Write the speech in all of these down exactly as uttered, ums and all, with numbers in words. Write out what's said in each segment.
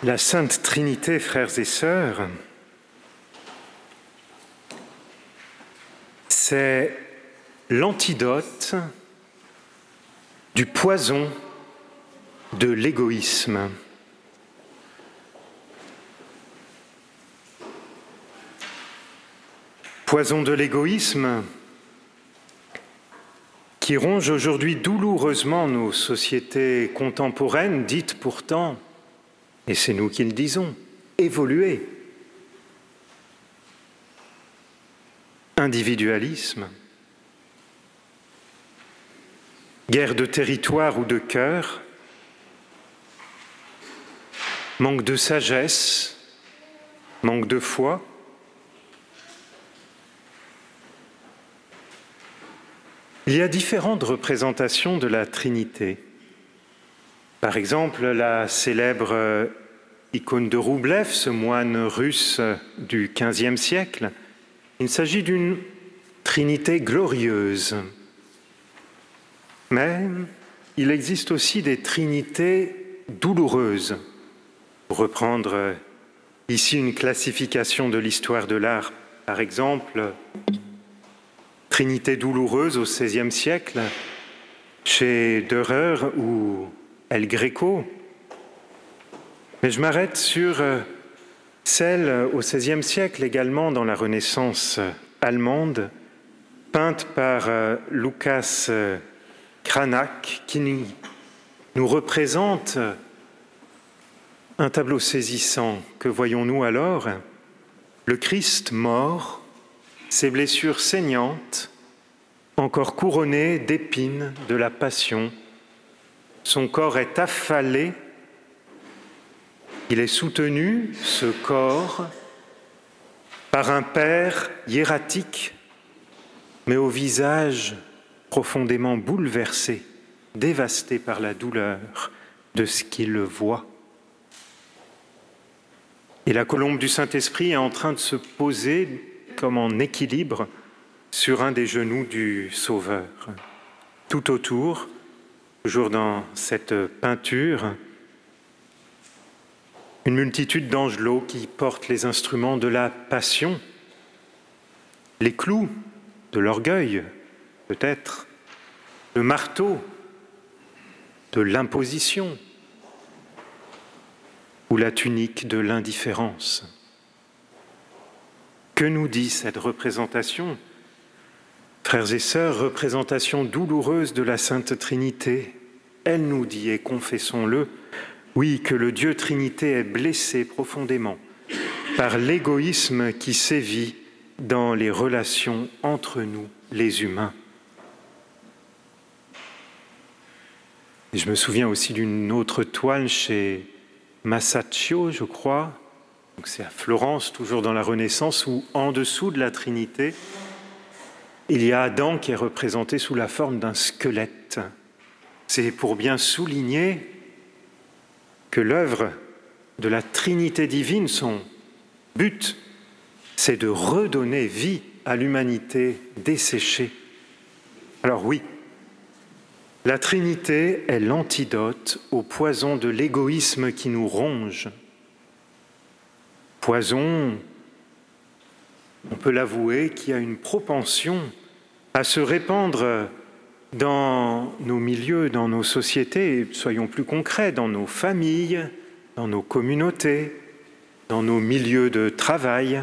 La Sainte Trinité, frères et sœurs, c'est l'antidote du poison de l'égoïsme. Poison de l'égoïsme qui ronge aujourd'hui douloureusement nos sociétés contemporaines, dites pourtant, et c'est nous qui le disons, évoluer. Individualisme, guerre de territoire ou de cœur, manque de sagesse, manque de foi. Il y a différentes représentations de la Trinité. Par exemple, la célèbre icône de Roublev, ce moine russe du quinzième siècle, il s'agit d'une Trinité glorieuse. Mais il existe aussi des trinités douloureuses. Pour reprendre ici une classification de l'histoire de l'art, par exemple, Trinité douloureuse au seizième siècle, chez Dürer ou El Greco. Mais je m'arrête sur celle au seizième siècle également dans la Renaissance allemande, peinte par Lucas Cranach, qui nous représente un tableau saisissant. Que voyons-nous alors? Le Christ mort, ses blessures saignantes, encore couronnées d'épines de la passion. Son corps est affalé, il est soutenu, ce corps, par un père hiératique, mais au visage profondément bouleversé, dévasté par la douleur de ce qu'il voit. Et la colombe du Saint-Esprit est en train de se poser comme en équilibre sur un des genoux du Sauveur. Tout autour, toujours dans cette peinture, une multitude d'angelots qui portent les instruments de la passion, les clous de l'orgueil, peut-être, le marteau de l'imposition ou la tunique de l'indifférence. Que nous dit cette représentation? Frères et sœurs, représentation douloureuse de la Sainte Trinité. Elle nous dit, et confessons-le, oui, que le Dieu Trinité est blessé profondément par l'égoïsme qui sévit dans les relations entre nous, les humains. Et je me souviens aussi d'une autre toile chez Masaccio, je crois, donc c'est à Florence, toujours dans la Renaissance, où en dessous de la Trinité, il y a Adam qui est représenté sous la forme d'un squelette. C'est pour bien souligner que l'œuvre de la Trinité divine, son but, c'est de redonner vie à l'humanité desséchée. Alors oui, la Trinité est l'antidote au poison de l'égoïsme qui nous ronge. Poison, on peut l'avouer, qui a une propension à se répandre dans nos milieux, dans nos sociétés, soyons plus concrets, dans nos familles, dans nos communautés, dans nos milieux de travail.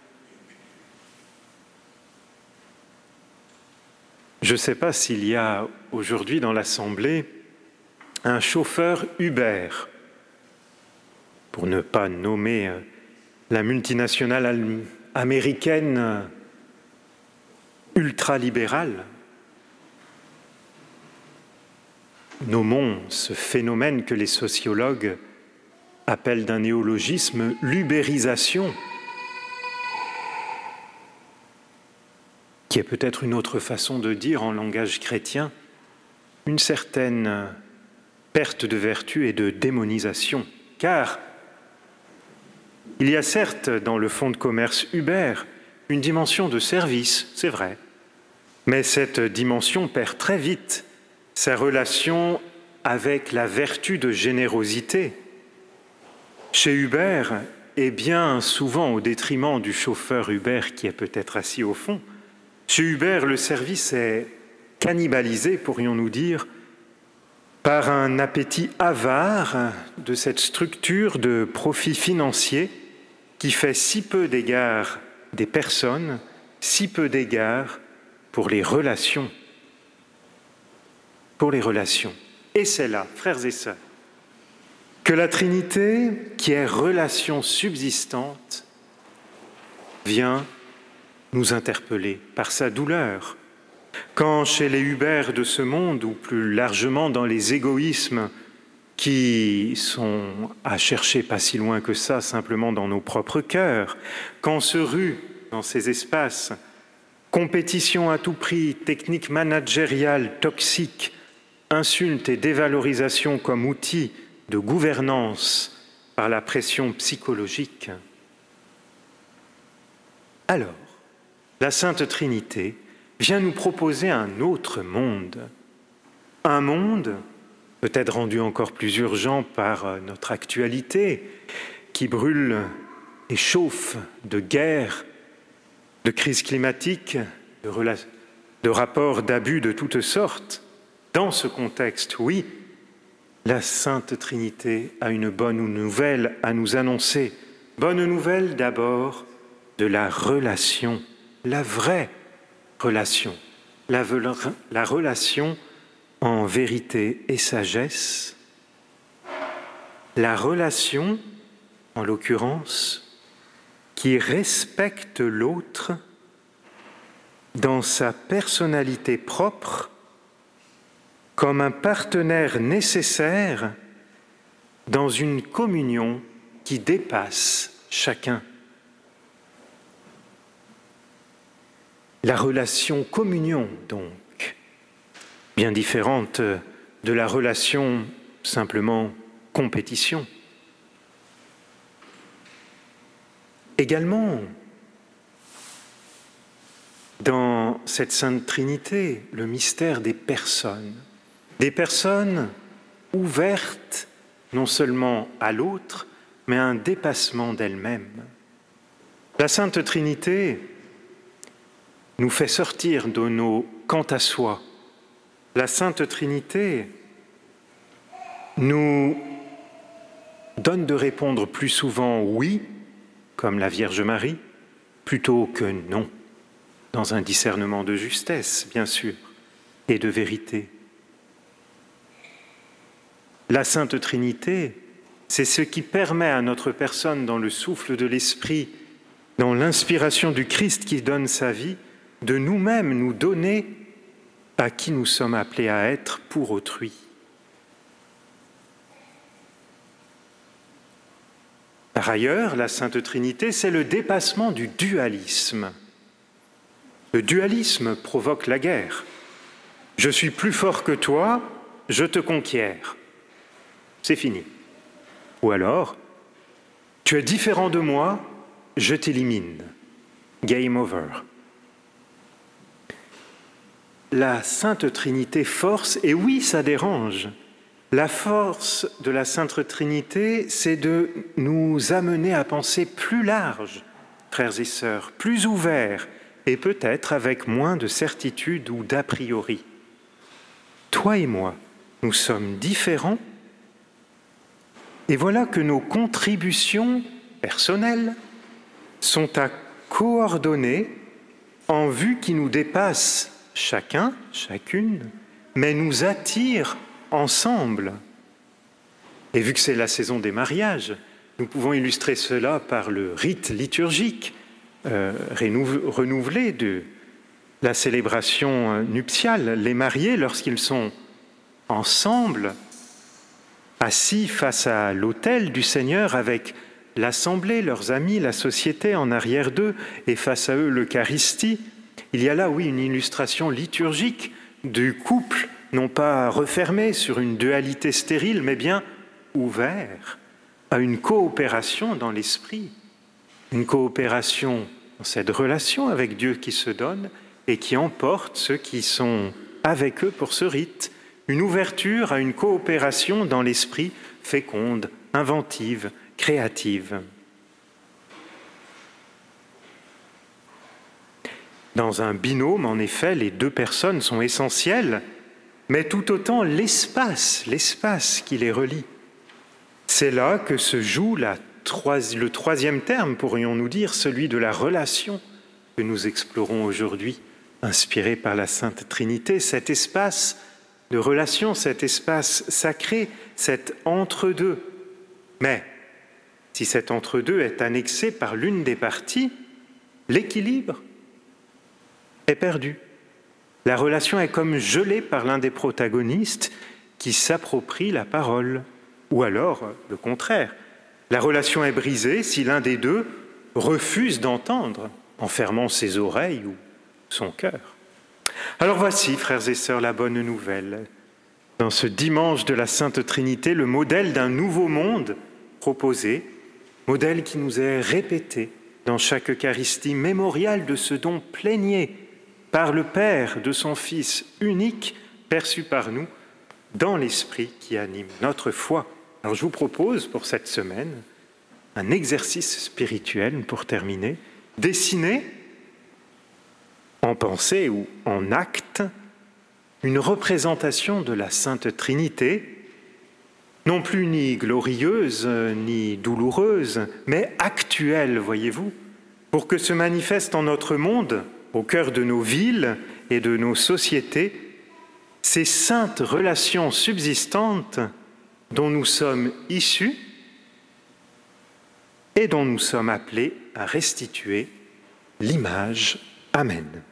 Je ne sais pas s'il y a aujourd'hui dans l'Assemblée un chauffeur Uber, pour ne pas nommer la multinationale américaine ultralibérale. Nommons ce phénomène que les sociologues appellent d'un néologisme l'ubérisation, qui est peut-être une autre façon de dire en langage chrétien une certaine perte de vertu et de démonisation. Car il y a certes dans le fonds de commerce Uber une dimension de service, c'est vrai, mais cette dimension perd très vite sa relation avec la vertu de générosité. Chez Uber, et bien souvent au détriment du chauffeur Uber qui est peut-être assis au fond, chez Uber, le service est cannibalisé, pourrions-nous dire, par un appétit avare de cette structure de profit financier qui fait si peu d'égard des personnes, si peu d'égard pour les relations. Pour les relations. Et c'est là, frères et sœurs, que la Trinité, qui est relation subsistante, vient nous interpeller par sa douleur. Quand chez les Uber de ce monde, ou plus largement dans les égoïsmes qui sont à chercher pas si loin que ça, simplement dans nos propres cœurs, quand se rue dans ces espaces compétition à tout prix, techniques managériales toxiques, insultes et dévalorisation comme outil de gouvernance par la pression psychologique, alors la Sainte Trinité vient nous proposer un autre monde, un monde peut-être rendu encore plus urgent par notre actualité, qui brûle et chauffe de guerre, de crise climatique, de, rela- de rapports d'abus de toutes sortes. Dans ce contexte, oui, la Sainte Trinité a une bonne nouvelle à nous annoncer. Bonne nouvelle d'abord de la relation, la vraie relation, la, la relation en vérité et sagesse, la relation, en l'occurrence, qui respecte l'autre dans sa personnalité propre comme un partenaire nécessaire dans une communion qui dépasse chacun. La relation communion, donc, bien différente de la relation simplement compétition. Également, dans cette Sainte Trinité, le mystère des personnes, des personnes ouvertes non seulement à l'autre, mais à un dépassement d'elles-mêmes. La Sainte Trinité nous fait sortir de nos quant à soi. La Sainte Trinité nous donne de répondre plus souvent oui, comme la Vierge Marie, plutôt que non, dans un discernement de justesse, bien sûr, et de vérité. La Sainte Trinité, c'est ce qui permet à notre personne, dans le souffle de l'Esprit, dans l'inspiration du Christ qui donne sa vie, de nous-mêmes nous donner à qui nous sommes appelés à être pour autrui. Par ailleurs, la Sainte Trinité, c'est le dépassement du dualisme. Le dualisme provoque la guerre. Je suis plus fort que toi, je te conquiers. C'est fini. Ou alors, tu es différent de moi, je t'élimine. Game over. La Sainte Trinité force, et oui, ça dérange. La force de la Sainte Trinité, c'est de nous amener à penser plus large, frères et sœurs, plus ouvert, et peut-être avec moins de certitude ou d'a priori. Toi et moi, nous sommes différents, et voilà que nos contributions personnelles sont à coordonner en vue qui nous dépasse chacun, chacune, mais nous attire ensemble. Et vu que c'est la saison des mariages, nous pouvons illustrer cela par le rite liturgique euh, renouvelé de la célébration nuptiale. Les mariés, lorsqu'ils sont ensemble, assis face à l'autel du Seigneur avec l'assemblée, leurs amis, la société en arrière d'eux, et face à eux l'Eucharistie, il y a là, oui, une illustration liturgique du couple, non pas refermé sur une dualité stérile, mais bien ouvert à une coopération dans l'esprit, une coopération dans cette relation avec Dieu qui se donne et qui emporte ceux qui sont avec eux pour ce rite, une ouverture à une coopération dans l'esprit féconde, inventive, créative. Dans un binôme, en effet, les deux personnes sont essentielles, mais tout autant l'espace, l'espace qui les relie. C'est là que se joue la trois, le troisième terme, pourrions-nous dire, celui de la relation que nous explorons aujourd'hui, inspiré par la Sainte Trinité, cet espace de relation, cet espace sacré, cet entre-deux. Mais si cet entre-deux est annexé par l'une des parties, l'équilibre est perdu. La relation est comme gelée par l'un des protagonistes qui s'approprie la parole. Ou alors, le contraire, la relation est brisée si l'un des deux refuse d'entendre en fermant ses oreilles ou son cœur. Alors voici, frères et sœurs, la bonne nouvelle. Dans ce dimanche de la Sainte Trinité, le modèle d'un nouveau monde proposé, modèle qui nous est répété dans chaque Eucharistie, mémorial de ce don plénier par le Père de son Fils unique, perçu par nous dans l'Esprit qui anime notre foi. Alors je vous propose pour cette semaine un exercice spirituel pour terminer, dessiner en pensée ou en acte une représentation de la Sainte Trinité, non plus ni glorieuse ni douloureuse, mais actuelle, voyez-vous, pour que se manifeste en notre monde, au cœur de nos villes et de nos sociétés, ces saintes relations subsistantes dont nous sommes issus et dont nous sommes appelés à restituer l'image. Amen.